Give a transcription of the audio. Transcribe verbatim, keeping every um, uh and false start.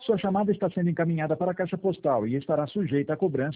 Sua chamada está sendo encaminhada para a caixa postal e estará sujeita a cobrança